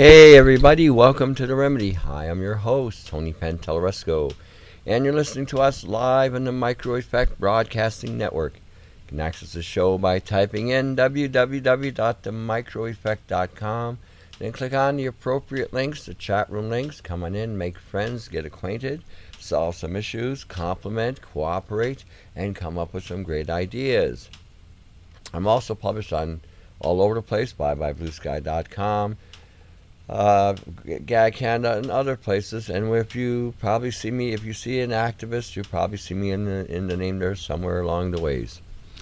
Hey everybody, welcome to The Remedy. Hi, I'm your host, Tony Pantelleresco, and you're listening to us live on the Micro Effect Broadcasting Network. You can access the show by typing in www.themicroeffect.com, then click on the appropriate links, the chat room links. Come on in, make friends, get acquainted, solve some issues, compliment, cooperate, and come up with some great ideas. I'm also published on all over the place, bluesky.com, Gag Canada, and other places. And if you probably see me, if you see an activist, you probably see me in the name there somewhere along the ways.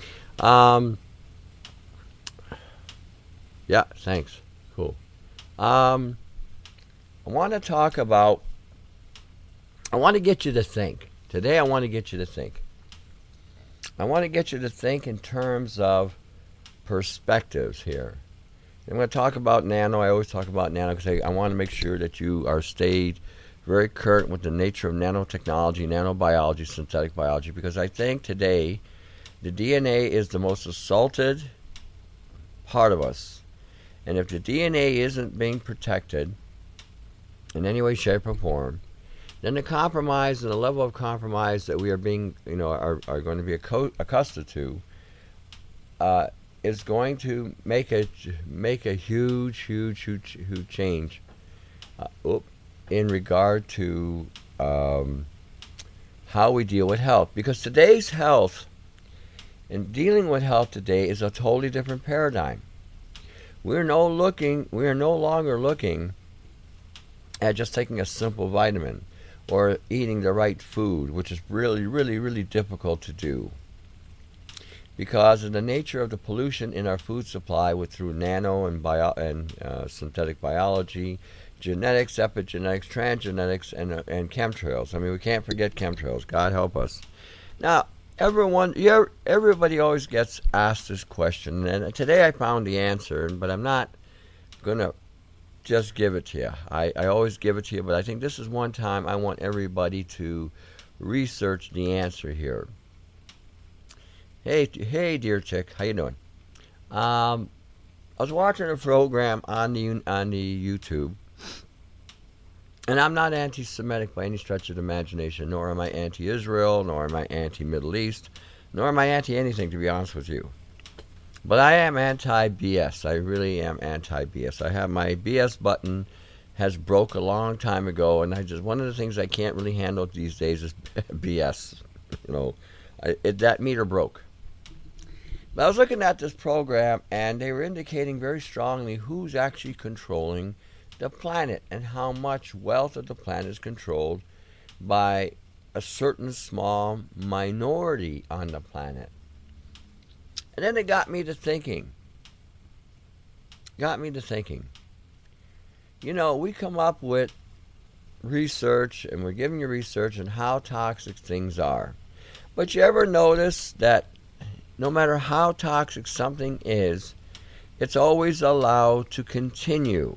Yeah, thanks. Cool. I want to talk about. I want to get you to think today. I want to get you to think. I want to get you to think in terms of perspectives here. I'm going to talk about nano. I always talk about nano because I want to make sure that you are stayed very current with the nature of nanotechnology, nanobiology, synthetic biology, because I think today the DNA is the most assaulted part of us. And if the DNA isn't being protected in any way, shape, or form, then the compromise and the level of compromise that we are being, are going to be accustomed to, is going to make a huge change in regard to how we deal with health. Because today's health and dealing with health today is a totally different paradigm. We are no longer looking at just taking a simple vitamin or eating the right food, which is really difficult to do, because of the nature of the pollution in our food supply through nano and synthetic biology, genetics, epigenetics, transgenetics, and chemtrails. I mean, we can't forget chemtrails. God help us. Now, everybody always gets asked this question, and today I found the answer, but I'm not going to just give it to you. I always give it to you, but I think this is one time I want everybody to research the answer here. Hey, dear chick, how you doing? I was watching a program on the YouTube, and I'm not anti-Semitic by any stretch of the imagination, nor am I anti-Israel, nor am I anti-Middle East, nor am I anti-anything, to be honest with you. But I am anti-BS. I really am anti-BS. I have my BS button has broke a long time ago, and one of the things I can't really handle these days is BS. That meter broke. But I was looking at this program, and they were indicating very strongly who's actually controlling the planet and how much wealth of the planet is controlled by a certain small minority on the planet. And then it got me to thinking. We come up with research, and we're giving you research on how toxic things are. But you ever notice that no matter how toxic something is, it's always allowed to continue?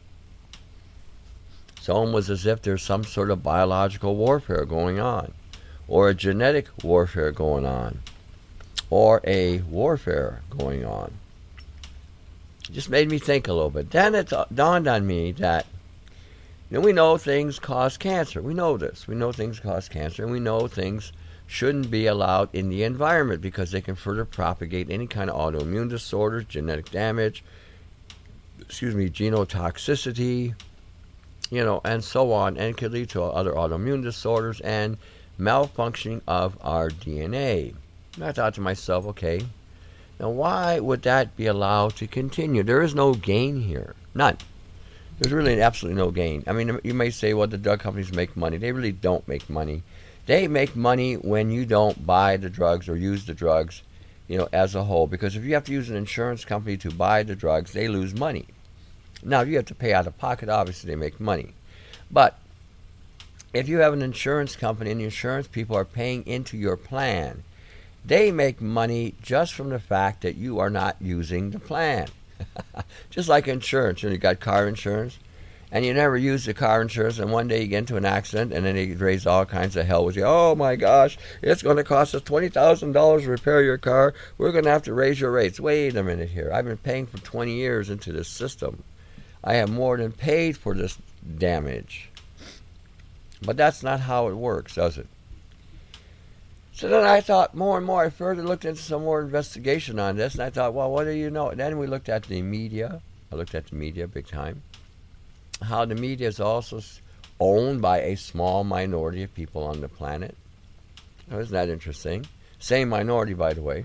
It's almost as if there's some sort of biological warfare going on, or a genetic warfare going on, or a warfare going on. It just made me think a little bit. Then it dawned on me that we know things cause cancer. We know this. We know things cause cancer, and we know things shouldn't be allowed in the environment because they can further propagate any kind of autoimmune disorders, genetic damage, genotoxicity, and so on, and could lead to other autoimmune disorders and malfunctioning of our DNA. And I thought to myself, okay, now why would that be allowed to continue? There is no gain here. None. There's really absolutely no gain. I mean, you may say, well, the drug companies make money. They really don't make money. They make money when you don't buy the drugs or use the drugs, as a whole. Because if you have to use an insurance company to buy the drugs, they lose money. Now, if you have to pay out of pocket, obviously they make money. But if you have an insurance company and the insurance people are paying into your plan, they make money just from the fact that you are not using the plan. Just like insurance. You got car insurance, and you never use the car insurance, and one day you get into an accident, and then they raise all kinds of hell with you. Oh my gosh, it's going to cost us $20,000 to repair your car. We're going to have to raise your rates. Wait a minute here. I've been paying for 20 years into this system. I have more than paid for this damage. But that's not how it works, does it? So then I thought more and more. I further looked into some more investigation on this, and I thought, well, what do you know? And then we looked at the media. I looked at the media big time. How the media is also owned by a small minority of people on the planet. Oh, isn't that interesting? Same minority, by the way.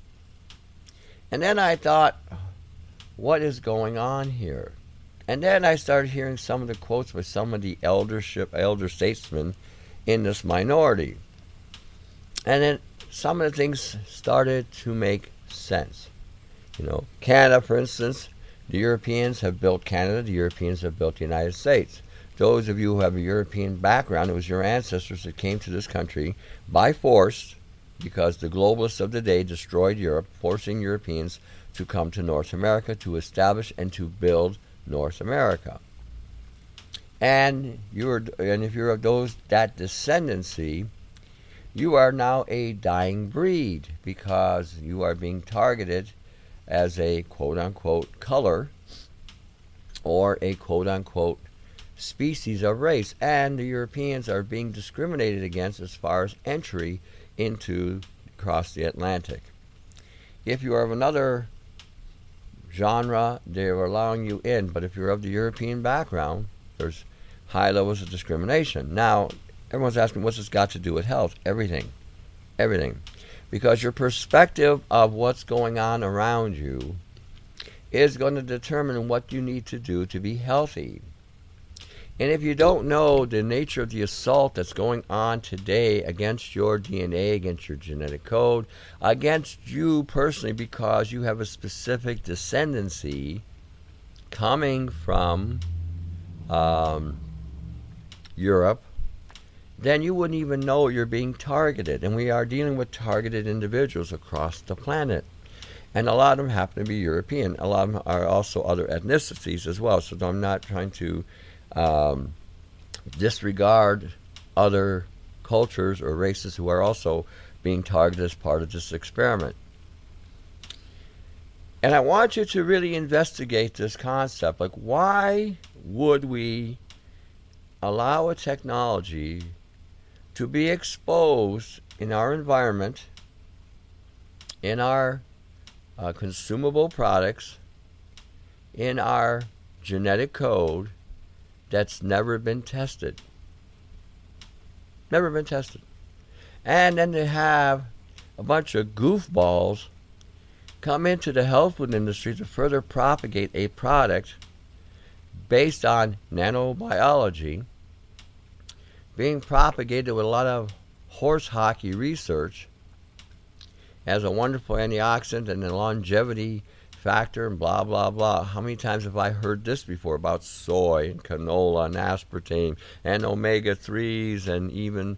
And then I thought, what is going on here? And then I started hearing some of the quotes by some of the elder statesmen in this minority. And then some of the things started to make sense. Canada, for instance, the Europeans have built Canada, the Europeans have built the United States. Those of you who have a European background, it was your ancestors that came to this country by force because the globalists of the day destroyed Europe, forcing Europeans to come to North America to establish and to build North America. And if you're of that descendancy, you are now a dying breed because you are being targeted as a quote-unquote color or a quote-unquote species of race. And the Europeans are being discriminated against as far as entry across the Atlantic. If you are of another genre, they're allowing you in. But if you're of the European background, there's high levels of discrimination. Now, everyone's asking, what's this got to do with health? Everything. Because your perspective of what's going on around you is going to determine what you need to do to be healthy. And if you don't know the nature of the assault that's going on today against your DNA, against your genetic code, against you personally because you have a specific descendancy coming from Europe, then you wouldn't even know you're being targeted. And we are dealing with targeted individuals across the planet. And a lot of them happen to be European. A lot of them are also other ethnicities as well. So I'm not trying to disregard other cultures or races who are also being targeted as part of this experiment. And I want you to really investigate this concept. Like, why would we allow a technology to be exposed in our environment, in our consumable products, in our genetic code, that's never been tested? Never been tested. And then they have a bunch of goofballs come into the health food industry to further propagate a product based on nanobiology, being propagated with a lot of horse hockey research as a wonderful antioxidant and a longevity factor and blah, blah, blah. How many times have I heard this before about soy and canola and aspartame and omega-3s and even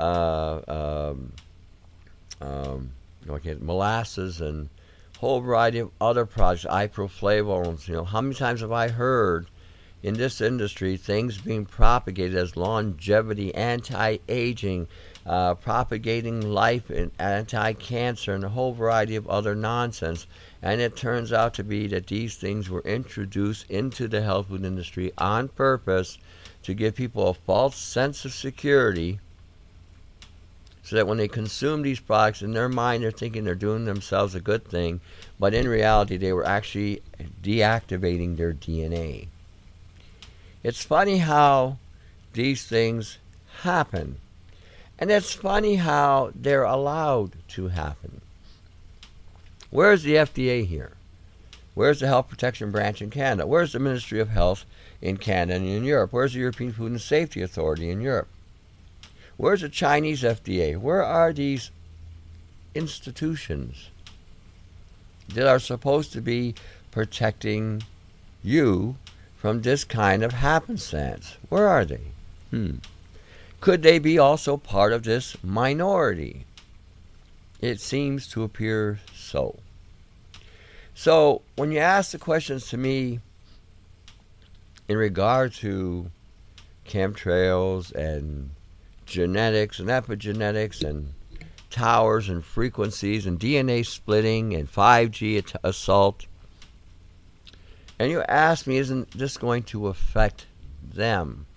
molasses and a whole variety of other products, isoflavones. How many times have I heard in this industry things being propagated as longevity, anti-aging, propagating life and anti-cancer and a whole variety of other nonsense. And it turns out to be that these things were introduced into the health food industry on purpose to give people a false sense of security so that when they consume these products, in their mind they're thinking they're doing themselves a good thing, but in reality they were actually deactivating their DNA. It's funny how these things happen. And it's funny how they're allowed to happen. Where's the FDA here? Where's the Health Protection Branch in Canada? Where's the Ministry of Health in Canada and in Europe? Where's the European Food and Safety Authority in Europe? Where's the Chinese FDA? Where are these institutions that are supposed to be protecting you from this kind of happenstance? Where are they? Could they be also part of this minority? It seems to appear so. So when you ask the questions to me in regard to chemtrails and genetics and epigenetics and towers and frequencies and DNA splitting and 5G assault, And you ask me, isn't this going to affect them?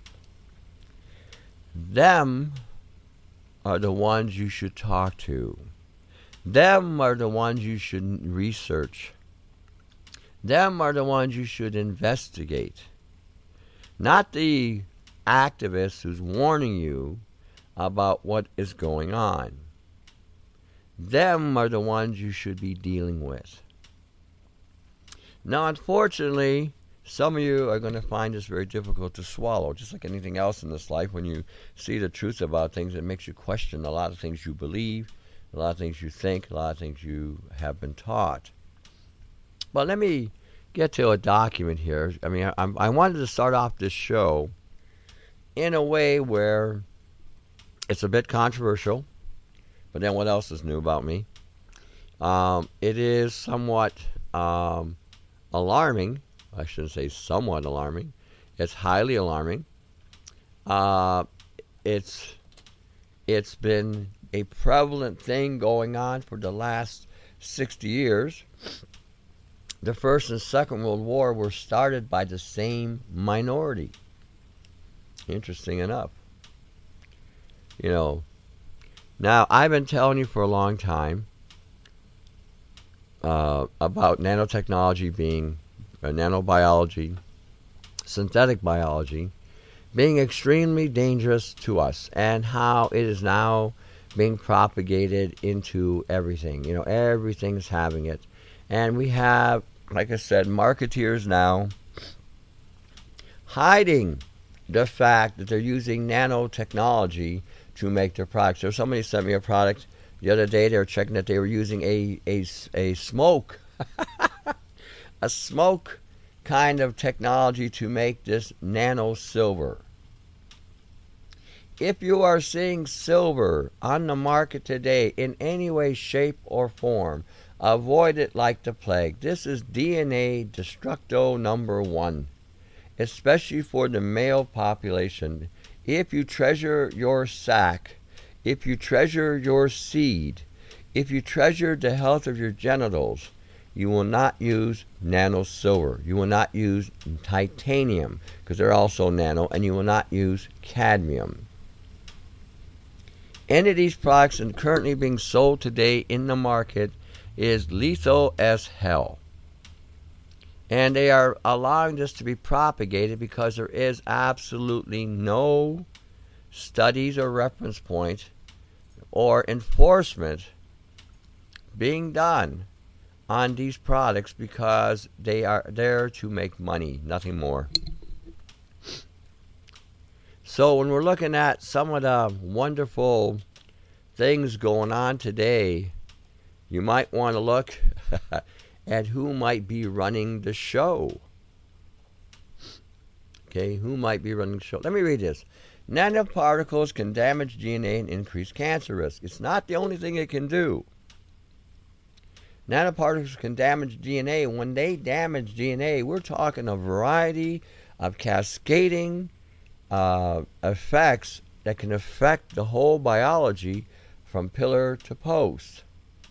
Them are the ones you should talk to. Them are the ones you should research. Them are the ones you should investigate. Not the activist who's warning you about what is going on. Them are the ones you should be dealing with. Now, unfortunately, some of you are going to find this very difficult to swallow. Just like anything else in this life, when you see the truth about things, it makes you question a lot of things you believe, a lot of things you think, a lot of things you have been taught. But let me get to a document here. I mean, I wanted to start off this show in a way where it's a bit controversial, but then what else is new about me? It is somewhat alarming. I shouldn't say somewhat alarming. It's highly alarming. It's been a prevalent thing going on for the last 60 years. The First and Second World War were started by the same minority. Interesting enough. You know, now I've been telling you for a long time about nanotechnology being nanobiology, synthetic biology, being extremely dangerous to us, and how it is now being propagated into everything. You know, everything's having it. And we have, like I said, marketeers now hiding the fact that they're using nanotechnology to make their products. So somebody sent me a product the other day. They were checking that they were using a smoke, a smoke kind of technology to make this nano silver. If you are seeing silver on the market today in any way, shape, or form, avoid it like the plague. This is DNA destructo number 1, especially for the male population. If you treasure your sac, if you treasure your seed, if you treasure the health of your genitals, you will not use nano silver. You will not use titanium, because they're also nano, and you will not use cadmium. Any of these products currently being sold today in the market is lethal as hell. And they are allowing this to be propagated because there is absolutely no studies or reference point or enforcement being done on these products, because they are there to make money, nothing more. So when we're looking at some of the wonderful things going on today, you might want to look at who might be running the show. Okay, who might be running the show? Let me read this. Nanoparticles can damage DNA and increase cancer risk. It's not the only thing it can do. Nanoparticles can damage DNA. When they damage DNA, we're talking a variety of cascading effects that can affect the whole biology from pillar to post.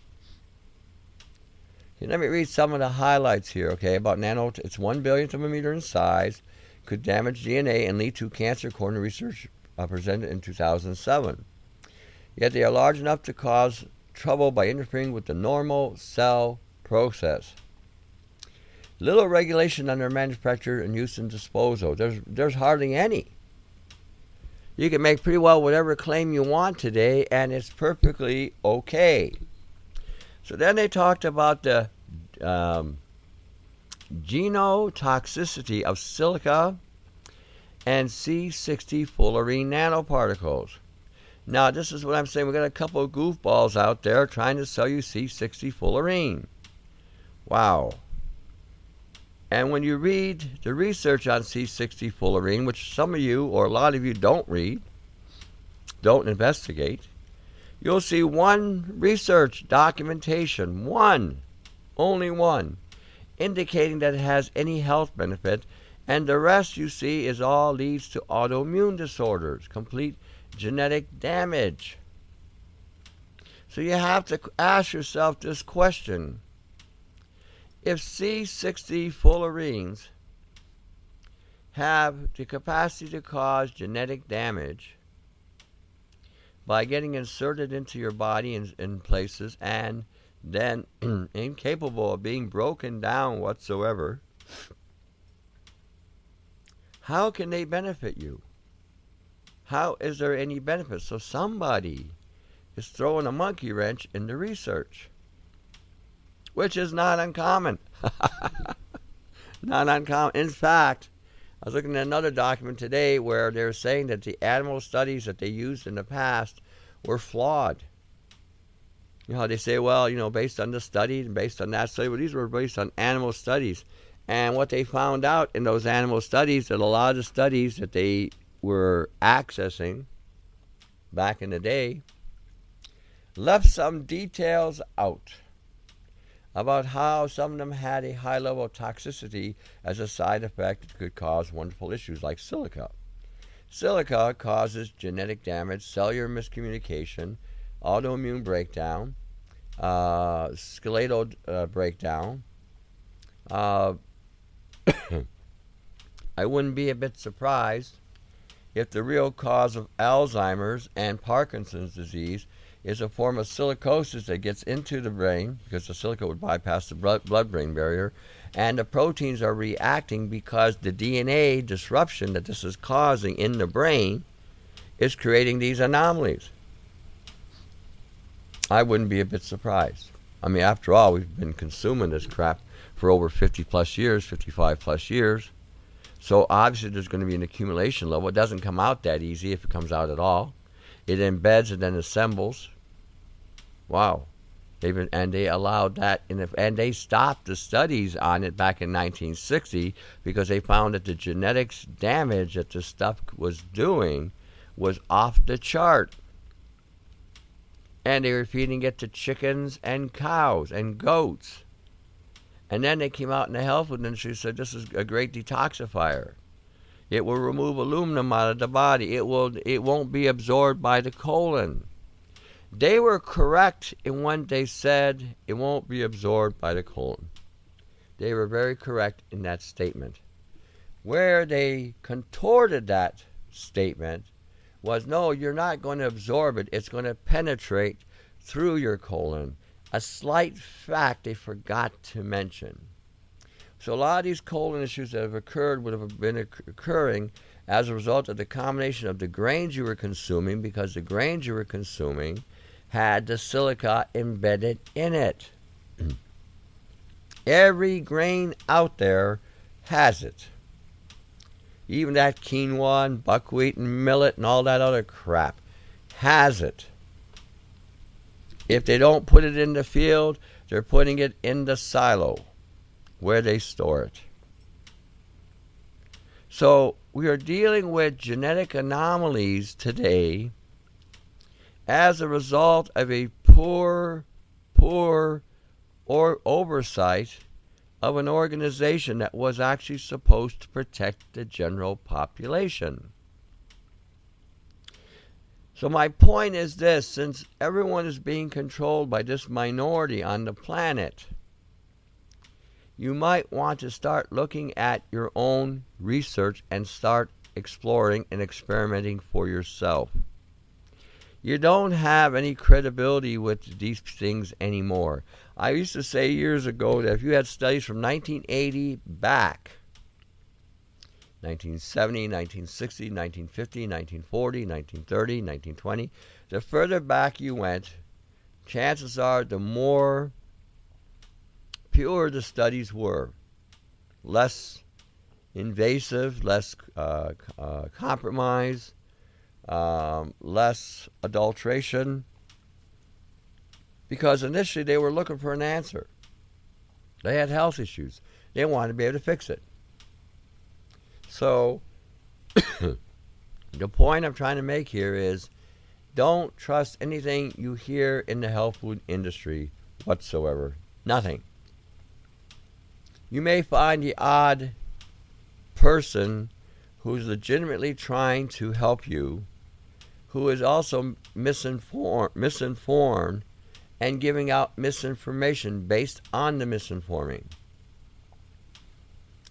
Okay, let me read some of the highlights here, okay, about nano. It's 1 billionth of a meter in size, could damage DNA and lead to cancer, according to research presented in 2007. Yet they are large enough to cause trouble by interfering with the normal cell process. Little regulation on their manufacture and use and disposal. There's hardly any. You can make pretty well whatever claim you want today, and it's perfectly okay. So then they talked about the genotoxicity of silica and C60 fullerene nanoparticles. Now, this is what I'm saying. We got a couple of goofballs out there trying to sell you C60 fullerene. Wow. And when you read the research on C60 fullerene, which some of you or a lot of you don't read, don't investigate, you'll see one research documentation, only one, indicating that it has any health benefit, and the rest you see is all leads to autoimmune disorders, complete genetic damage. So you have to ask yourself this question. If C60 fullerenes have the capacity to cause genetic damage by getting inserted into your body in places and then incapable of being broken down whatsoever, how can they benefit you? How is there any benefit? So somebody is throwing a monkey wrench in the research, which is not uncommon. Not uncommon. In fact, I was looking at another document today where they're saying that the animal studies that they used in the past were flawed. You know how they say, well, based on this study and based on that study, well, these were based on animal studies. And what they found out in those animal studies, that a lot of the studies that they were accessing back in the day left some details out about how some of them had a high level of toxicity as a side effect that could cause wonderful issues like silica. Silica causes genetic damage, cellular miscommunication, autoimmune breakdown, skeletal breakdown. I wouldn't be a bit surprised if the real cause of Alzheimer's and Parkinson's disease is a form of silicosis that gets into the brain, because the silica would bypass the blood-brain barrier, and the proteins are reacting because the DNA disruption that this is causing in the brain is creating these anomalies. I wouldn't be a bit surprised. I mean, after all, we've been consuming this crap for over 50 plus years, 55 plus years. So obviously there's going to be an accumulation level. It doesn't come out that easy if it comes out at all. It embeds and then assembles. Wow. They allowed that, and they stopped the studies on it back in 1960 because they found that the genetics damage that this stuff was doing was off the chart. And they were feeding it to chickens and cows and goats. And then they came out in the health industry and said this is a great detoxifier. It will remove aluminum out of the body. It won't be absorbed by the colon. They were correct in when they said it won't be absorbed by the colon. They were very correct in that statement. Where they contorted that statement was, no, you're not going to absorb it. It's going to penetrate through your colon. A slight fact they forgot to mention. So a lot of these colon issues that have occurred would have been occurring as a result of the combination of the grains you were consuming, because the grains you were consuming had the silica embedded in it. Every grain out there has it. Even that quinoa and buckwheat and millet and all that other crap has it. If they don't put it in the field, they're putting it in the silo where they store it. So we are dealing with genetic anomalies today as a result of a poor oversight of an organization that was actually supposed to protect the general population. So my point is this: since everyone is being controlled by this minority on the planet, you might want to start looking at your own research and start exploring and experimenting for yourself. You don't have any credibility with these things anymore. I used to say years ago that if you had studies from 1980 back, 1970, 1960, 1950, 1940, 1930, 1920, the further back you went, chances are the more pure the studies were. Less invasive, less compromise, less adulteration. Because initially they were looking for an answer. They had health issues. They wanted to be able to fix it. So, the point I'm trying to make here is, don't trust anything you hear in the health food industry whatsoever. Nothing. You may find the odd person who's legitimately trying to help you, who is also misinformed and giving out misinformation based on the misinforming.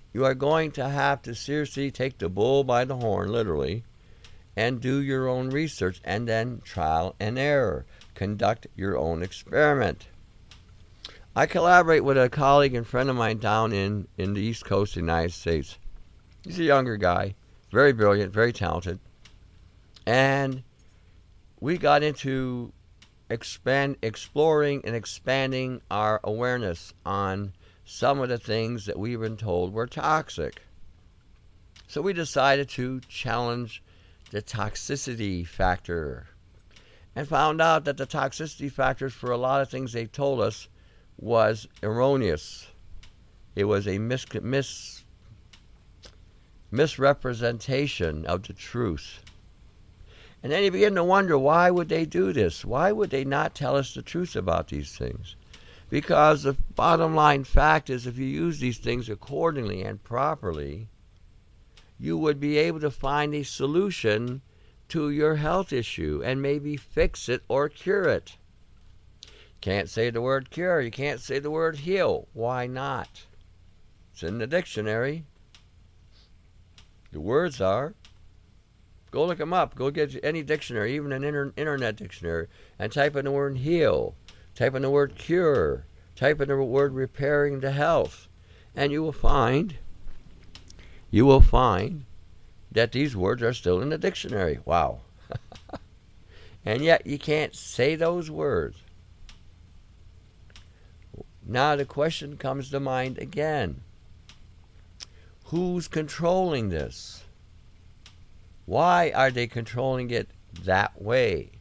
you are going to have to seriously take the bull by the horn, literally, and do your own research, and then trial and error. Conduct your own experiment. I collaborate with a colleague and friend of mine down in the East Coast of the United States. He's a younger guy, very brilliant, very talented. And we got into exploring and expanding our awareness on some of the things that we've been told were toxic. So we decided to challenge the toxicity factor and found out that the toxicity factors for a lot of things they told us was erroneous. It was a misrepresentation of the truth. And then you begin to wonder, why would they do this? Why would they not tell us the truth about these things? Because the bottom line fact is, if you use these things accordingly and properly, you would be able to find a solution to your health issue and maybe fix it or cure it. Can't say the word cure. You can't say the word heal. Why not? It's in the dictionary. The words are. Go look them up. Go get any dictionary, even an internet dictionary, and type in the word heal. Type in the word cure. Type in the word repairing the health. And you will find that these words are still in the dictionary. Wow. And yet you can't say those words. Now the question comes to mind again. Who's controlling this? Why are they controlling it that way?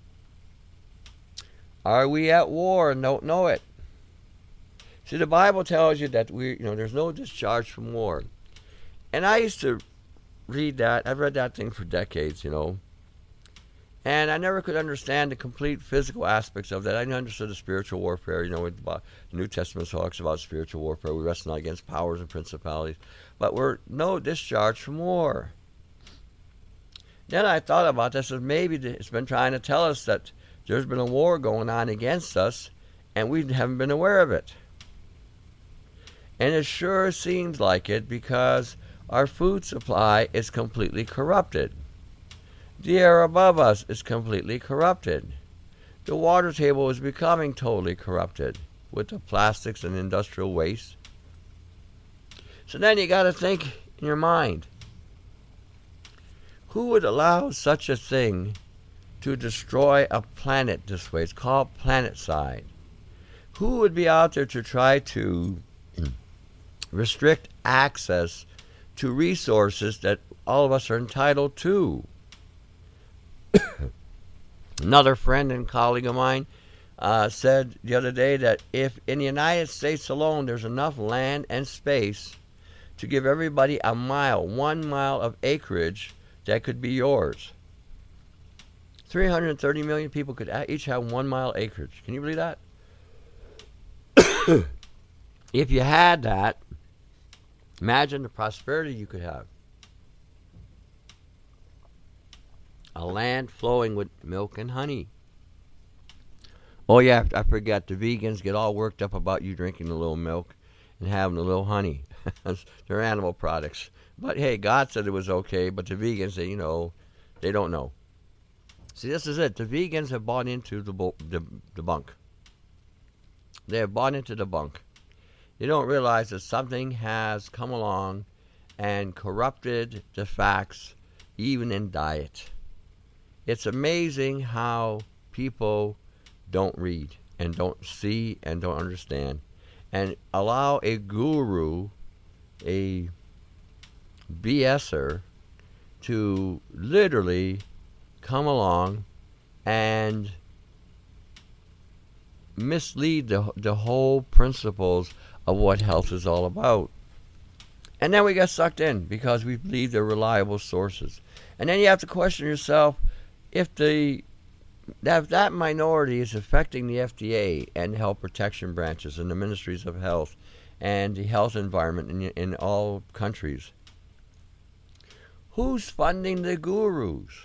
Are we at war and don't know it? See, the Bible tells you that there's no discharge from war. And I used to read that. I've read that thing for decades, And I never could understand the complete physical aspects of that. I understood the spiritual warfare, the New Testament talks about spiritual warfare. We wrestle not against powers and principalities. But we're no discharge from war. Then I thought about this as maybe it's been trying to tell us that there's been a war going on against us and we haven't been aware of it. And it sure seems like it, because our food supply is completely corrupted. The air above us is completely corrupted. The water table is becoming totally corrupted with the plastics and industrial waste. So then you got to think in your mind, who would allow such a thing to destroy a planet this way? It's called planeticide. Who would be out there to try to restrict access to resources that all of us are entitled to? Another friend and colleague of mine said the other day that if in the United States alone there's enough land and space to give everybody 1 mile of acreage, that could be yours. 330 million people could each have 1 mile acreage. Can you believe that? If you had that, imagine the prosperity you could have. A land flowing with milk and honey. Oh yeah, I forgot, the vegans get all worked up about you drinking a little milk and having a little honey. They're animal products. But hey, God said it was okay, but the vegans, they don't know. See, this is it. The vegans have bought into the bunk. They have bought into the bunk. They don't realize that something has come along and corrupted the facts, even in diet. It's amazing how people don't read and don't see and don't understand, and allow a guru, a BSer, to literally come along and mislead the whole principles of what health is all about. And then we get sucked in because we believe they're reliable sources. And then you have to question yourself, if that minority is affecting the FDA and the health protection branches and the ministries of health and the health environment in all countries, who's funding the gurus?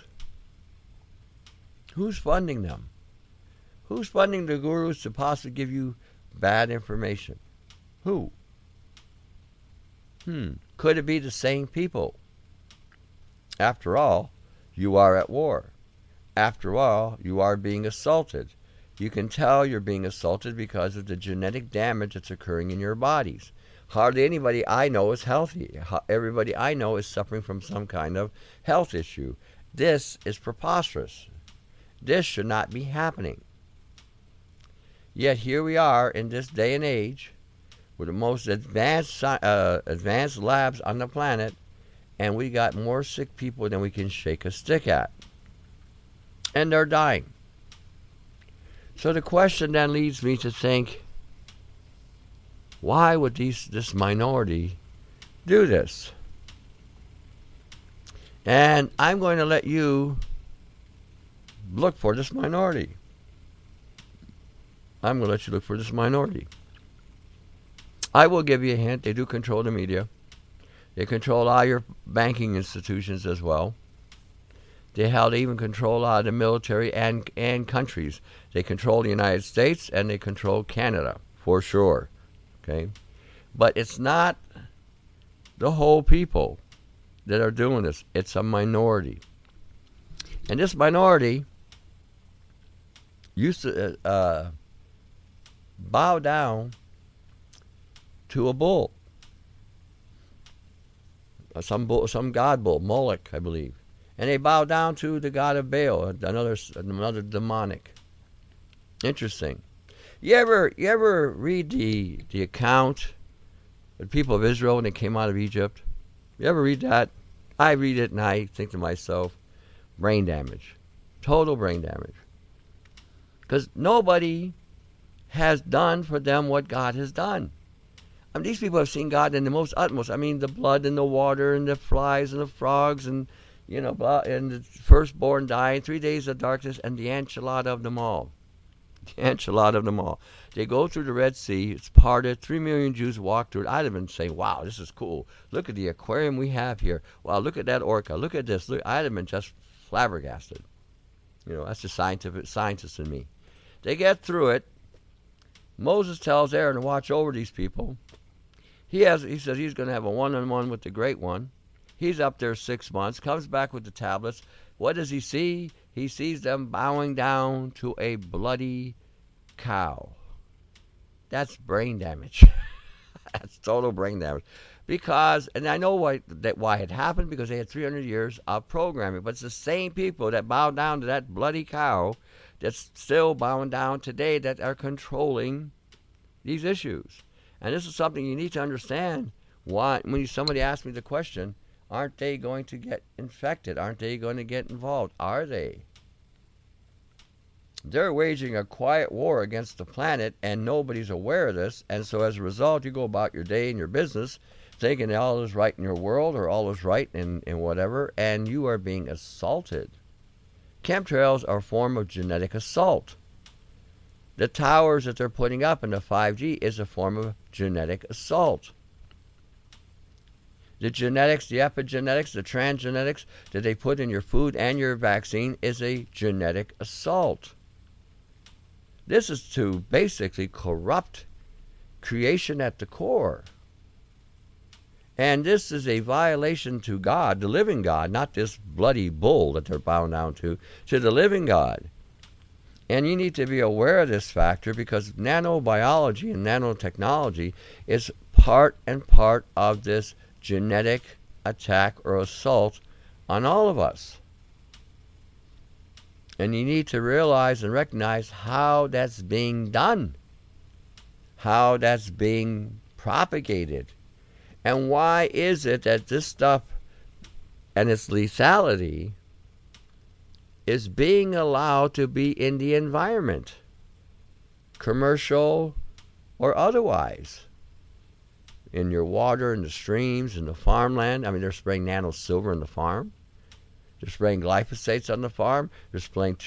Who's funding them? Who's funding the gurus to possibly give you bad information? Who? Could it be the same people? After all, you are at war. After all, you are being assaulted. You can tell you're being assaulted because of the genetic damage that's occurring in your bodies. Hardly anybody I know is healthy. Everybody I know is suffering from some kind of health issue. This is preposterous. This should not be happening. Yet here we are in this day and age with the most advanced labs on the planet, and we got more sick people than we can shake a stick at. And they're dying. So the question then leads me to think, why would this minority do this? And I'm going to let you look for this minority. I'm going to let you look for this minority. I will give you a hint. They do control the media. They control all your banking institutions as well. They even control a lot of the military and countries. They control the United States and they control Canada, for sure. Okay? But it's not the whole people that are doing this. It's a minority. And this minority used to bow down to a bull. Some god bull, Moloch, I believe. And they bow down to the god of Baal, another demonic. Interesting. You ever read the account of the people of Israel when they came out of Egypt? You ever read that? I read it and I think to myself, brain damage. Total brain damage. Because nobody has done for them what God has done. I mean, these people have seen God in the most utmost. I mean, the blood and the water and the flies and the frogs and, and the firstborn dying, 3 days of darkness, and the enchilada of them all. The enchilada of them all. They go through the Red Sea. It's parted. 3 million Jews walk through it. I'd have been saying, wow, this is cool. Look at the aquarium we have here. Wow, look at that orca. Look at this. Look, I'd have been just flabbergasted. That's the scientist in me. They get through it. Moses tells Aaron to watch over these people. He says he's going to have a one-on-one with the Great One. He's up there 6 months, comes back with the tablets. What does he see? He sees them bowing down to a bloody cow. That's brain damage. That's total brain damage. Because, and I know why it happened, because they had 300 years of programming. But it's the same people that bow down to that bloody cow that's still bowing down today that are controlling these issues. And this is something you need to understand. Why, when somebody asks me the question, aren't they going to get infected? Aren't they going to get involved? Are they? They're waging a quiet war against the planet, and nobody's aware of this. And so as a result, you go about your day and your business thinking all is right in your world or all is right in whatever, and you are being assaulted. Chemtrails are a form of genetic assault. The towers that they're putting up in the 5G is a form of genetic assault. The genetics, the epigenetics, the transgenetics that they put in your food and your vaccine is a genetic assault. This is to basically corrupt creation at the core. And this is a violation to God, the living God, not this bloody bull that they're bound down to the living God. And you need to be aware of this factor, because nanobiology and nanotechnology is part and part of this genetic attack or assault on all of us. And you need to realize and recognize how that's being done, how that's being propagated. And why is it that this stuff and its lethality is being allowed to be in the environment, commercial or otherwise, in your water, in the streams, in the farmland? I mean, they're spraying nano silver in the farm. They're spraying glyphosates on the farm. They're spraying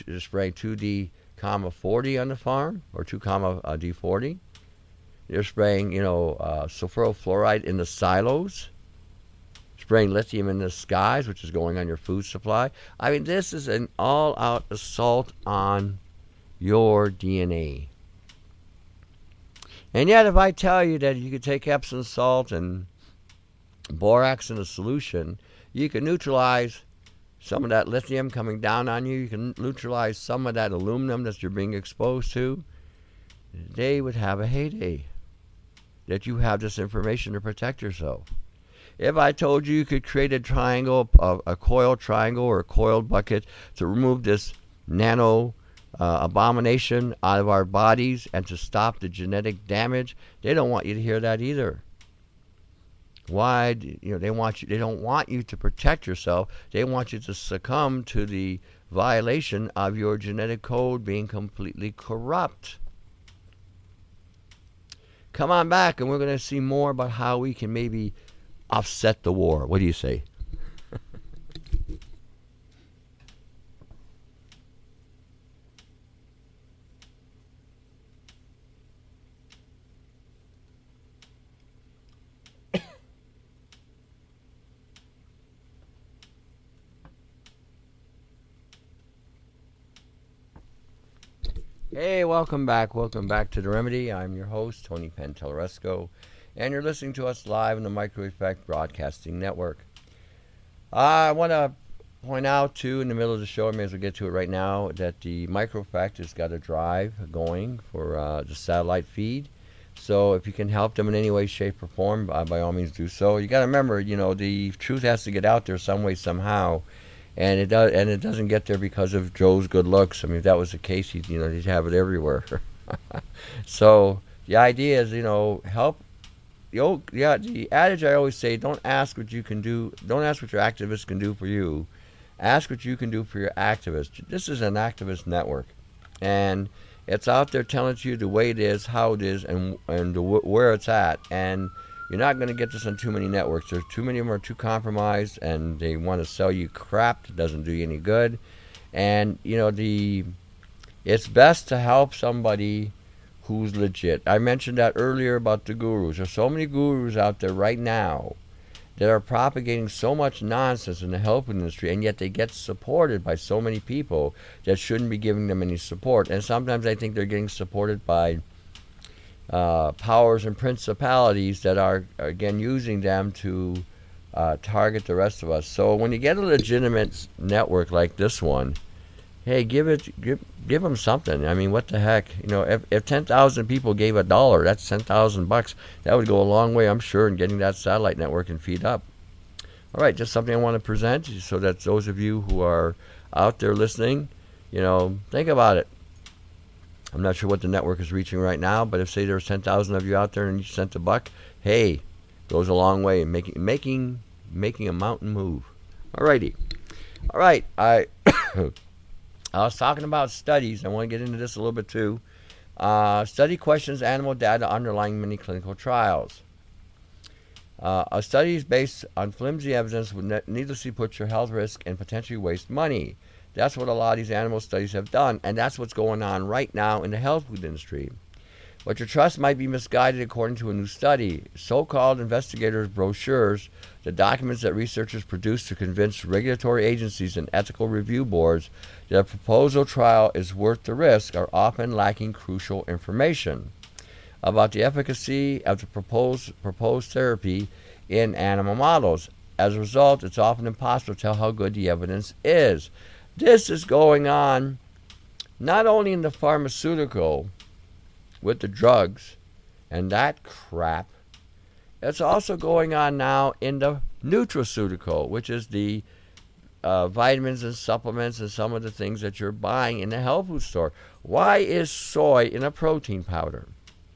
2D-40 on the farm, or 2-D40. They're spraying, sulfurofluoride in the silos, spraying lithium in the skies, which is going on your food supply. I mean, this is an all-out assault on your DNA. And yet, if I tell you that you could take Epsom salt and borax in a solution, you can neutralize some of that lithium coming down on you. You can neutralize some of that aluminum that you're being exposed to. They would have a heyday that you have this information to protect yourself. If I told you you could create a triangle, a coiled triangle or a coiled bucket to remove this nano abomination out of our bodies and to stop the genetic damage, they don't want you to hear that either. Why? They want you. They don't want you to protect yourself. They want you to succumb to the violation of your genetic code being completely corrupt. Come on back, and we're going to see more about how we can maybe offset the war. What do you say? Hey, welcome back. Welcome back to The Remedy. I'm your host, Tony Pantelleresco, and you're listening to us live on the Micro Effect Broadcasting Network. I want to point out, too, in the middle of the show, I may as well get to it right now, that the Micro Effect has got a drive going for the satellite feed. So if you can help them in any way, shape, or form, by all means do so. You got to remember, the truth has to get out there some way, somehow. And it doesn't get there because of Joe's good looks. I mean, if that was the case, he'd have it everywhere. So the idea is, help. The adage I always say: don't ask what you can do. Don't ask what your activists can do for you. Ask what you can do for your activists. This is an activist network, and it's out there telling you the way it is, how it is, and where it's at. And you're not going to get this on too many networks. There's too many of them are too compromised, and they want to sell you crap that doesn't do you any good. And it's best to help somebody who's legit. I mentioned that earlier about the gurus. There's so many gurus out there right now that are propagating so much nonsense in the health industry, and yet they get supported by so many people that shouldn't be giving them any support. And sometimes I think they're getting supported by powers and principalities that are again using them to target the rest of us. So when you get a legitimate network like this one, hey, give them something. I mean, what the heck? If 10,000 people gave $1, that's $10,000. That would go a long way, I'm sure, in getting that satellite network and feed up. All right, just something I want to present so that those of you who are out there listening, think about it. I'm not sure what the network is reaching right now, but if, say, there's 10,000 of you out there and each sent $1, hey, goes a long way in making a mountain move. Alrighty. All right. I was talking about studies. I want to get into this a little bit too. Study questions animal data underlying many clinical trials. A study is based on flimsy evidence would needlessly put your health at risk and potentially waste money. That's what a lot of these animal studies have done, and that's what's going on right now in the health food industry. But your trust might be misguided according to a new study. So-called investigators' brochures, the documents that researchers produce to convince regulatory agencies and ethical review boards that a proposal trial is worth the risk, are often lacking crucial information about the efficacy of the proposed therapy in animal models. As a result, it's often impossible to tell how good the evidence is. This is going on not only in the pharmaceutical with the drugs and that crap, it's also going on now in the nutraceutical, which is the vitamins and supplements and some of the things that you're buying in the health food store. Why is soy in a protein powder?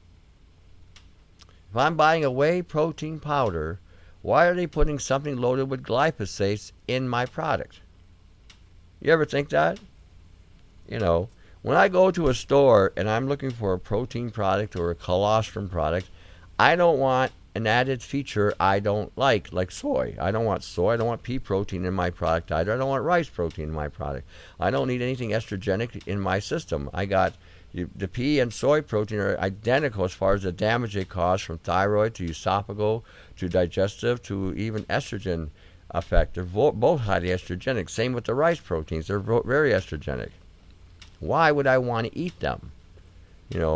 If I'm buying a whey protein powder, why are they putting something loaded with glyphosate in my product? You ever think that? When I go to a store and I'm looking for a protein product or a colostrum product, I don't want an added feature I don't like soy. I don't want soy. I don't want pea protein in my product either. I don't want rice protein in my product. I don't need anything estrogenic in my system. I got the pea and soy protein are identical as far as the damage they cause, from thyroid to esophageal to digestive to even estrogen effect. They're both highly estrogenic. Same with the rice proteins. They're very estrogenic. Why would I want to eat them? This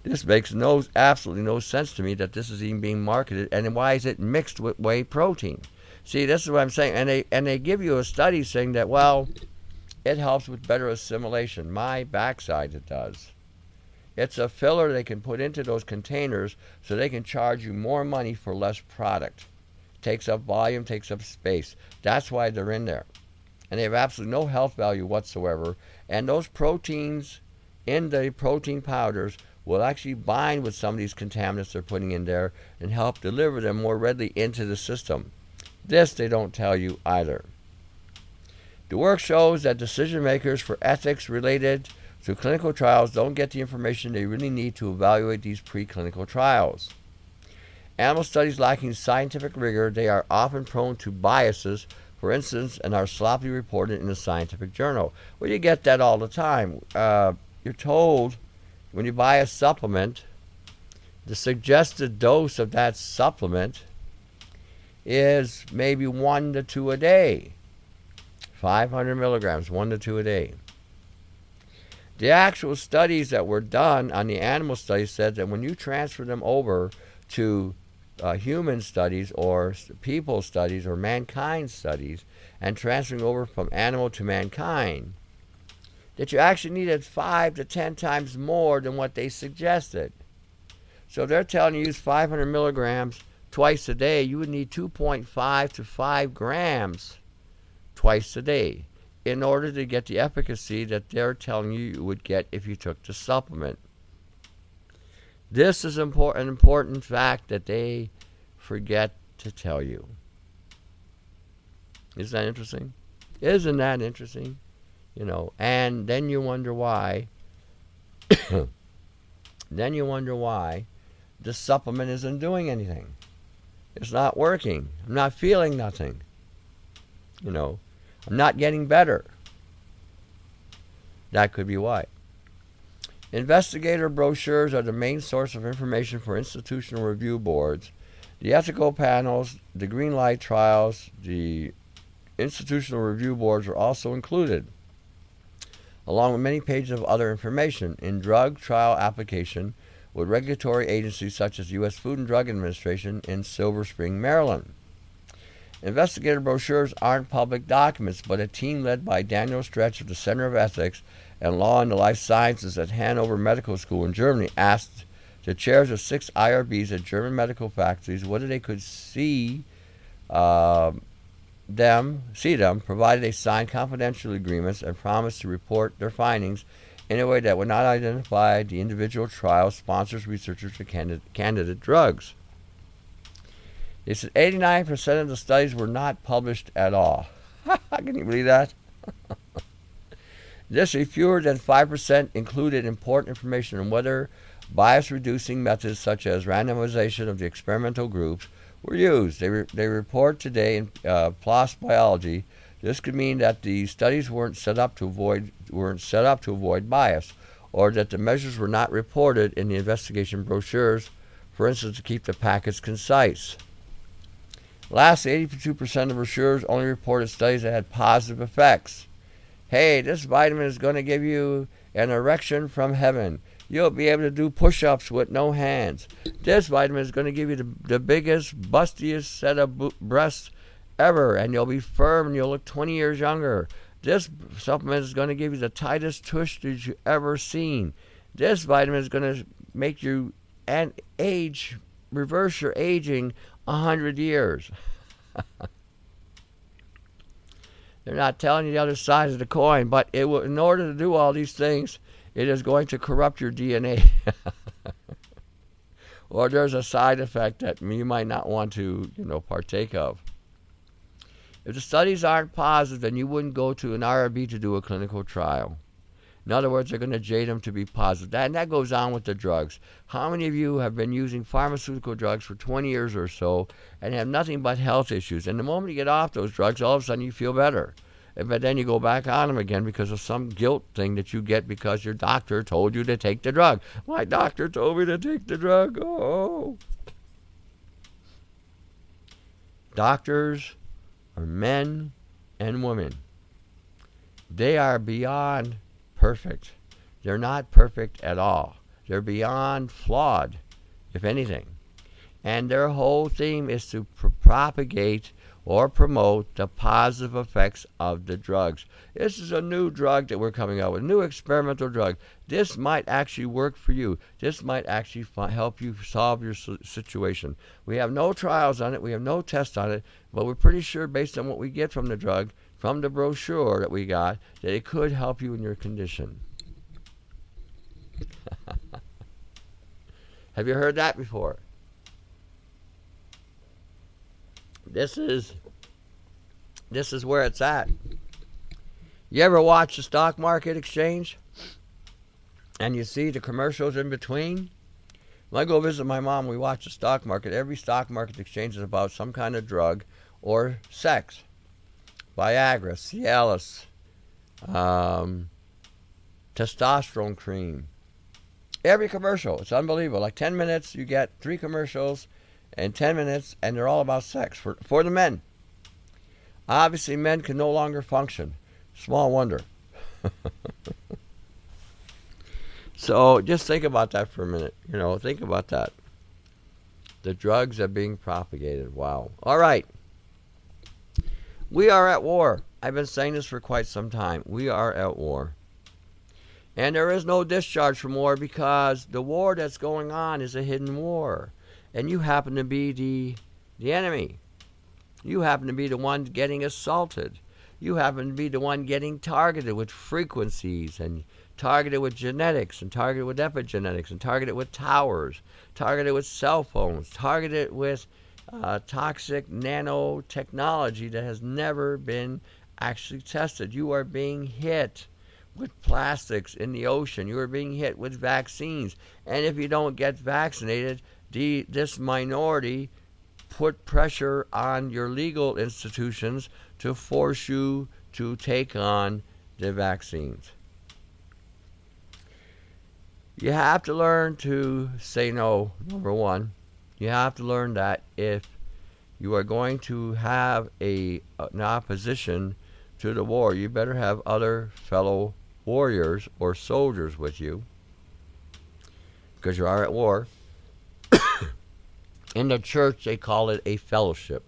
This makes absolutely no sense to me that this is even being marketed, and why is it mixed with whey protein? See, this is what I'm saying, and they give you a study saying that, well, it helps with better assimilation. My backside, it does. It's a filler they can put into those containers so they can charge you more money for less product. Takes up volume, takes up space. That's why they're in there. And they have absolutely no health value whatsoever. And those proteins in the protein powders will actually bind with some of these contaminants they're putting in there and help deliver them more readily into the system. This they don't tell you either. The work shows that decision makers for ethics related to clinical trials don't get the information they really need to evaluate these preclinical trials. Animal studies lacking scientific rigor, they are often prone to biases, for instance, and are sloppily reported in the scientific journal. Well, you get that all the time. You're told when you buy a supplement, the suggested dose of that supplement is maybe 1 to 2 a day. 500 milligrams, 1 to 2 a day. The actual studies that were done on the animal studies said that when you transfer them over to human studies or people studies or mankind studies and transferring over from animal to mankind, that you actually needed 5 to 10 times more than what they suggested. So if they're telling you to use 500 milligrams twice a day, you would need 2.5 to 5 grams twice a day in order to get the efficacy that they're telling you would get if you took the supplement. This is an important fact that they forget to tell you. Isn't that interesting? Isn't that interesting? You know, and then you wonder why. Then you wonder why the supplement isn't doing anything. It's not working. I'm not feeling nothing. You know, I'm not getting better. That could be why. Investigator brochures are the main source of information for institutional review boards. The ethical panels, the green light trials, the institutional review boards are also included, along with many pages of other information in drug trial application with regulatory agencies such as U.S. Food and Drug Administration in Silver Spring, Maryland. Investigator brochures aren't public documents, but a team led by Daniel Stretch of the Center of Ethics and Law in the Life Sciences at Hanover Medical School in Germany asked the chairs of 6 IRBs at German medical faculties whether they could see them, provided they signed confidential agreements and promised to report their findings in a way that would not identify the individual trial sponsors, researchers, or candidate drugs. They said 89% of the studies were not published at all. Can you believe that? This fewer than 5% included important information on whether bias-reducing methods such as randomization of the experimental groups were used. They report today in PLOS Biology. This could mean that the studies weren't set up to avoid bias, or that the measures were not reported in the investigation brochures, for instance, to keep the packets concise. Lastly, 82% of brochures only reported studies that had positive effects. Hey, this vitamin is going to give you an erection from heaven. You'll be able to do push-ups with no hands. This vitamin is going to give you the biggest, bustiest set of breasts ever, and you'll be firm and you'll look 20 years younger. This supplement is going to give you the tightest tush that you've ever seen. This vitamin is going to make you reverse your aging 100 years. They're not telling you the other side of the coin, but it will, in order to do all these things, it is going to corrupt your DNA. Or there's a side effect that you might not want to, partake of. If the studies aren't positive, then you wouldn't go to an IRB to do a clinical trial. In other words, they're going to jade them to be positive. And that goes on with the drugs. How many of you have been using pharmaceutical drugs for 20 years or so and have nothing but health issues? And the moment you get off those drugs, all of a sudden you feel better. But then you go back on them again because of some guilt thing that you get because your doctor told you to take the drug. My doctor told me to take the drug. Oh. Doctors are men and women. They are beyond perfect. They're not perfect at all. They're beyond flawed, if anything. And their whole theme is to propagate or promote the positive effects of the drugs. This is a new drug that we're coming out with, a new experimental drug. This might actually work for you. This might actually help you solve your situation. We have no trials on it. We have no tests on it. But we're pretty sure, based on what we get from the drug, from the brochure that we got, that it could help you in your condition. Have you heard that before? This is where it's at. You ever watch the stock market exchange and you see the commercials in between? When I go visit my mom, we watch the stock market. Every stock market exchange is about some kind of drug or sex. Viagra, Cialis, testosterone cream. Every commercial, it's unbelievable. Like 10 minutes, you get 3 commercials in 10 minutes, and they're all about sex for the men. Obviously, men can no longer function. Small wonder. So just think about that for a minute. Think about that. The drugs are being propagated. Wow. All right. We are at war. I've been saying this for quite some time. We are at war. And there is no discharge from war because the war that's going on is a hidden war. And you happen to be the enemy. You happen to be the one getting assaulted. You happen to be the one getting targeted with frequencies and targeted with genetics and targeted with epigenetics and targeted with towers, targeted with cell phones, targeted with toxic nanotechnology that has never been actually tested. You are being hit with plastics in the ocean. You are being hit with vaccines. And if you don't get vaccinated, this minority put pressure on your legal institutions to force you to take on the vaccines. You have to learn to say no, number one. You have to learn that if you are going to have an opposition to the war, you better have other fellow warriors or soldiers with you, because you are at war. In the church, they call it a fellowship.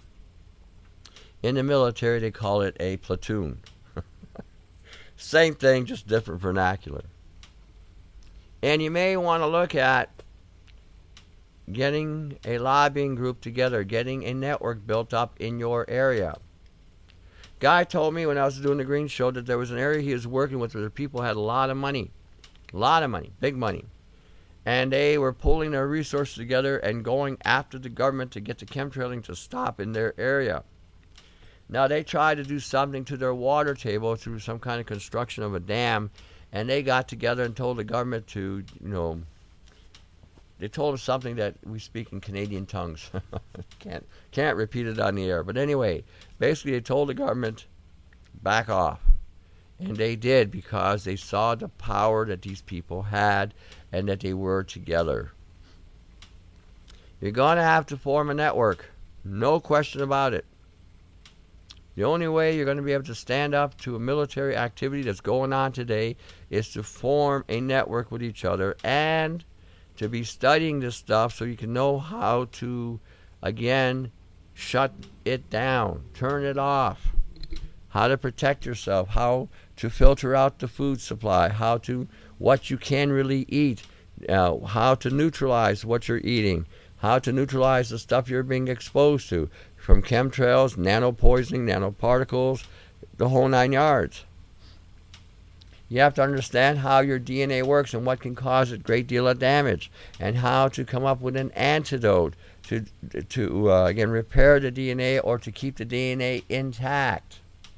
In the military, they call it a platoon. Same thing, just different vernacular. And you may want to look at getting a lobbying group together, getting a network built up in your area. Guy told me when I was doing the Green Show that there was an area he was working with where the people had a lot of money, big money. And they were pulling their resources together and going after the government to get the chemtrailing to stop in their area. Now, they tried to do something to their water table through some kind of construction of a dam, and they got together and told the government to, they told us something that we speak in Canadian tongues. Can't repeat it on the air. But anyway, basically they told the government, back off. And they did, because they saw the power that these people had and that they were together. You're going to have to form a network. No question about it. The only way you're going to be able to stand up to a military activity that's going on today is to form a network with each other and to be studying this stuff so you can know how to, again, shut it down, turn it off, how to protect yourself, how to filter out the food supply, what you can really eat, how to neutralize what you're eating, how to neutralize the stuff you're being exposed to, from chemtrails, nanopoisoning, nanoparticles, the whole 9 yards. You have to understand how your DNA works and what can cause a great deal of damage, and how to come up with an antidote to again, repair the DNA or to keep the DNA intact.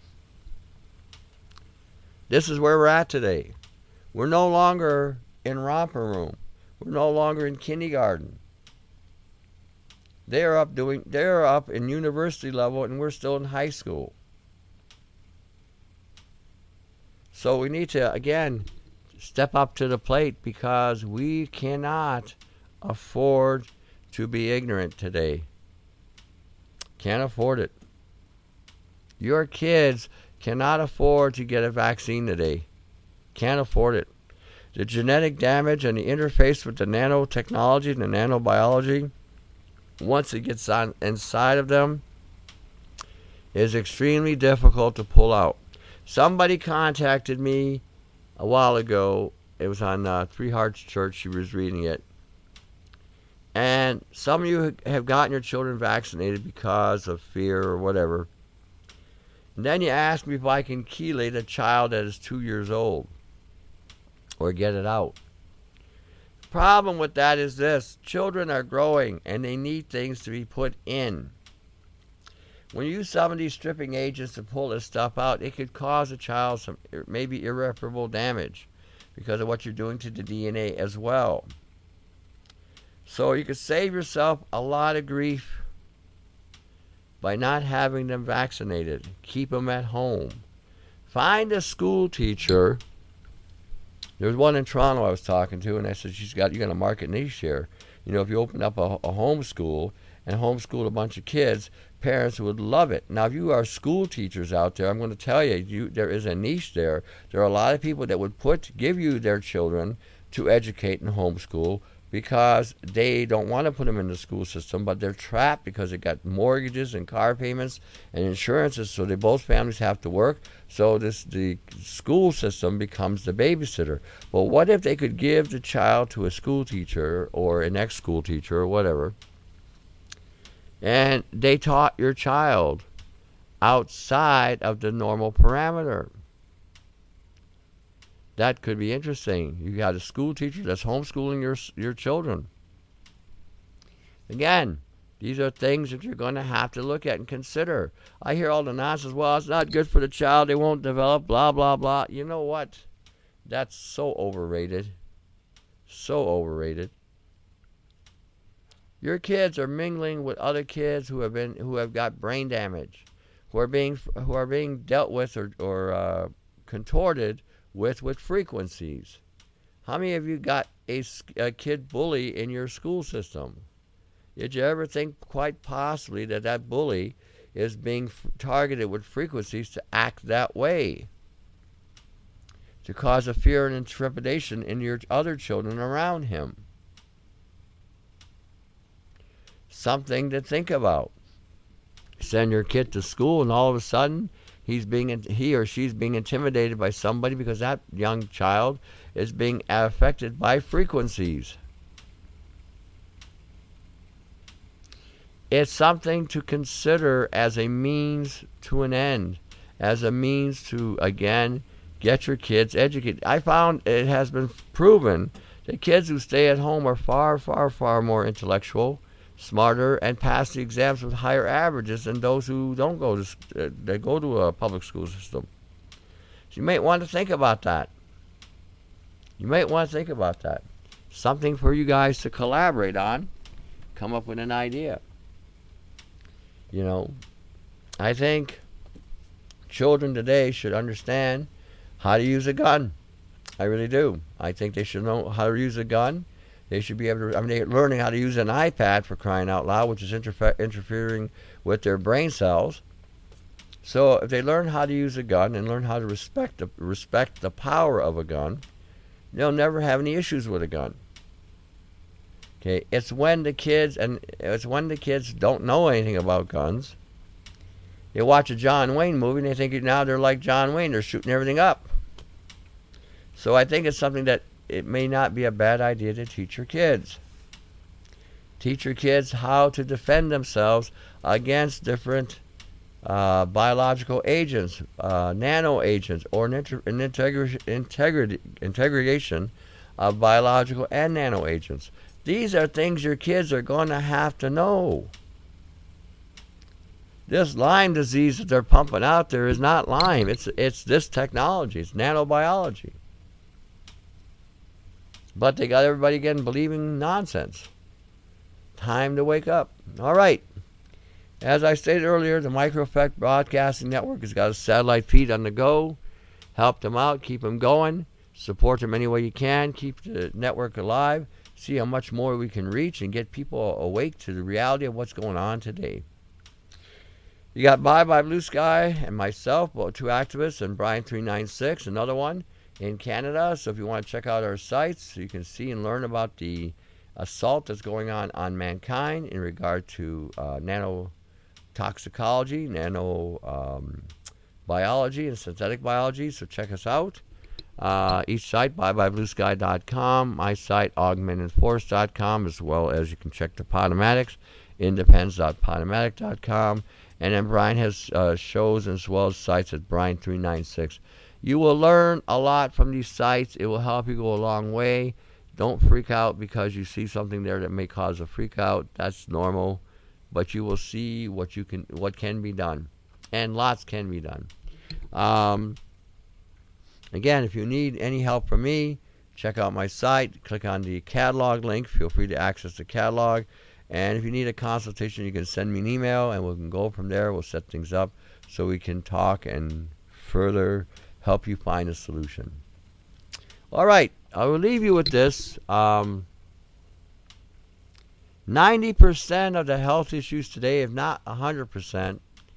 This is where we're at today. We're no longer in romper room. We're no longer in kindergarten. They're up in university level, and we're still in high school. So we need to, again, step up to the plate, because we cannot afford to be ignorant today. Can't afford it. Your kids cannot afford to get a vaccine today. Can't afford it. The genetic damage and the interface with the nanotechnology and the nanobiology, once it gets on inside of them, is extremely difficult to pull out. Somebody contacted me a while ago. It was on Three Hearts Church. She was reading it. And some of you have gotten your children vaccinated because of fear or whatever. And then you ask me if I can chelate a child that is 2 years old or get it out. The problem with that is this. Children are growing and they need things to be put in. When you use some of these stripping agents to pull this stuff out, it could cause a child some maybe irreparable damage because of what you're doing to the DNA as well. So you could save yourself a lot of grief by not having them vaccinated. Keep them at home. Find a school teacher. There's one in Toronto I was talking to, and I said, you got a market niche here. You know, if you open up a homeschool and homeschool a bunch of kids, parents would love it. Now, if you are school teachers out there, I'm going to tell you, there is a niche there. There are a lot of people that would give you their children to educate and homeschool because they don't want to put them in the school system, but they're trapped because they got mortgages and car payments and insurances, so both families have to work. So the school system becomes the babysitter. But what if they could give the child to a school teacher or an ex-school teacher or whatever, and they taught your child outside of the normal parameter? That could be interesting. You got a school teacher that's homeschooling your children. Again, these are things that you're going to have to look at and consider. I hear all the nonsense, well, it's not good for the child, they won't develop, blah, blah, blah. You know what? That's so overrated. So overrated. Your kids are mingling with other kids who have got brain damage, who are being dealt with or contorted with frequencies. How many of you got a kid bully in your school system? Did you ever think quite possibly that bully is being targeted with frequencies to act that way, to cause a fear and intrepidation in your other children around him? Something to think about. Send your kid to school and all of a sudden he or she's being intimidated by somebody because that young child is being affected by frequencies. It's something to consider as a means to an end, as a means to, again, get your kids educated. I found it has been proven that kids who stay at home are far, far, far more intellectual, smarter, and pass the exams with higher averages than those who don't go to a public school system. So you might want to think about that. Something for you guys to collaborate on, come up with an idea. You know, I think children today should understand how to use a gun. I really do. I think they should know how to use a gun. They should be able to, they're learning how to use an iPad, for crying out loud, which is interfering with their brain cells. So if they learn how to use a gun and learn how to respect the power of a gun, they'll never have any issues with a gun. Okay, it's when the kids don't know anything about guns. They watch a John Wayne movie and they think now they're like John Wayne, they're shooting everything up. So I think it's something that it may not be a bad idea to teach your kids. Teach your kids how to defend themselves against different biological agents, nano agents, or an integration of biological and nano agents. These are things your kids are going to have to know. This Lyme disease that they're pumping out there is not Lyme. It's this technology. It's nanobiology. But they got everybody again believing nonsense. Time to wake up. All right. As I stated earlier, the Micro-Effect Broadcasting Network has got a satellite feed on the go. Help them out. Keep them going. Support them any way you can. Keep the network alive. See how much more we can reach and get people awake to the reality of what's going on today. You got Bye Bye Blue Sky and myself, both two activists, and Brian 396, another one. in Canada. So if you want to check out our sites, you can see and learn about the assault that's going on mankind in regard to nanotoxicology, biology, and synthetic biology. So check us out. Each site, byebyebluesky.com, my site, augmentedforce.com, as well as you can check the Podomatics, independence.podomatic.com, and then Brian has shows as well as sites at Brian396. You will learn a lot from these sites. It will help you go a long way. Don't freak out because you see something there that may cause a freak out. That's normal, but you will see what can be done, and lots can be done. Again, if you need any help from me, check out my site. Click on the catalog link. Feel free to access the catalog. And if you need a consultation, you can send me an email, and we can go from there. We'll set things up so we can talk and further help you find a solution. All right, I will leave you with this. 90% of the health issues today, if not 100%,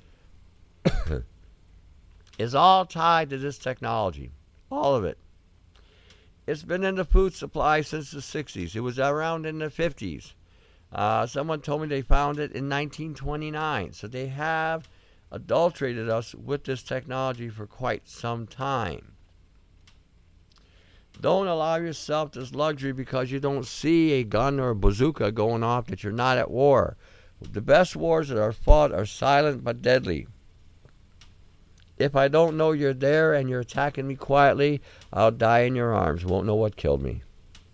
is all tied to this technology. All of it. It's been in the food supply since the 60s. It was around in the 50s. Someone told me they found it in 1929. So they have adulterated us with this technology for quite some time. Don't allow yourself this luxury because you don't see a gun or a bazooka going off that you're not at war. The best wars that are fought are silent but deadly. If I don't know you're there and you're attacking me quietly, I'll die in your arms. Won't know what killed me.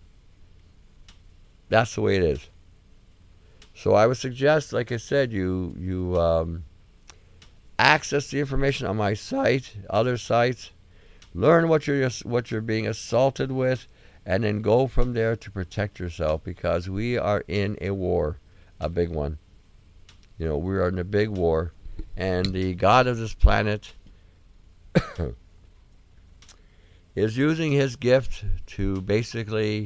That's the way it is. So I would suggest, like I said, you access the information on my site, other sites, learn what you're being assaulted with, and then go from there to protect yourself, because we are in a war, a big one. We are in a big war, and the God of this planet is using his gift to basically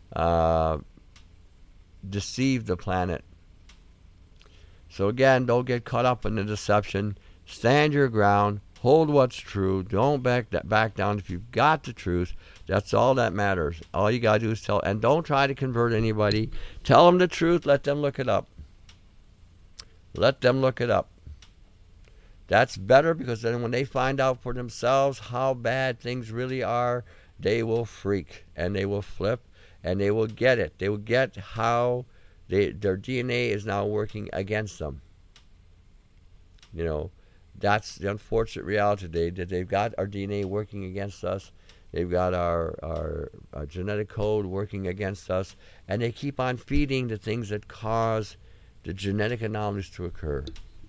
deceive the planet. So again, don't get caught up in the deception. Stand your ground. Hold what's true. Don't back down. If you've got the truth, that's all that matters. All you got to do is tell. And don't try to convert anybody. Tell them the truth. Let them look it up. Let them look it up. That's better, because then when they find out for themselves how bad things really are, they will freak and they will flip and they will get it. They will get how their DNA is now working against them. That's the unfortunate reality today, that they've got our DNA working against us. They've got our genetic code working against us, and they keep on feeding the things that cause the genetic anomalies to occur.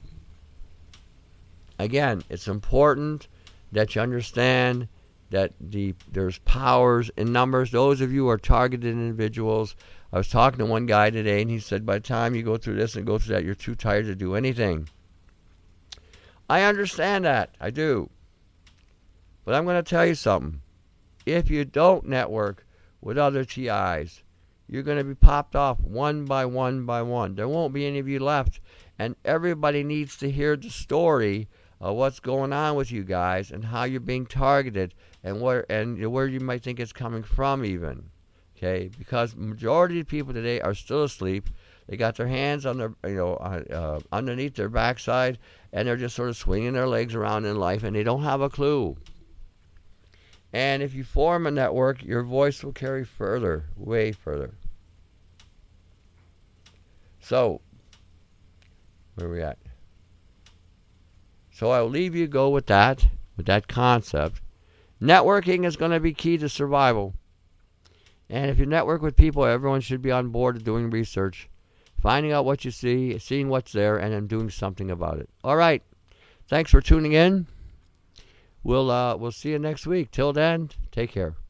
Again, it's important that you understand that there's powers in numbers. Those of you who are targeted individuals. I was talking to one guy today, and he said, by the time you go through this and go through that, you're too tired to do anything. I understand that. I do. But I'm going to tell you something. If you don't network with other TIs, you're going to be popped off one by one by one. There won't be any of you left. And everybody needs to hear the story of what's going on with you guys and how you're being targeted and where you might think it's coming from even. Okay? Because majority of people today are still asleep. They got their hands on their, underneath their backside, and they're just sort of swinging their legs around in life, and they don't have a clue. And if you form a network, your voice will carry further, way further. So, where are we at? So I'll leave you go with that concept. Networking is going to be key to survival. And if you network with people, everyone should be on board doing research, finding out what you see, seeing what's there, and then doing something about it. All right. Thanks for tuning in. We'll see you next week. Till then, take care.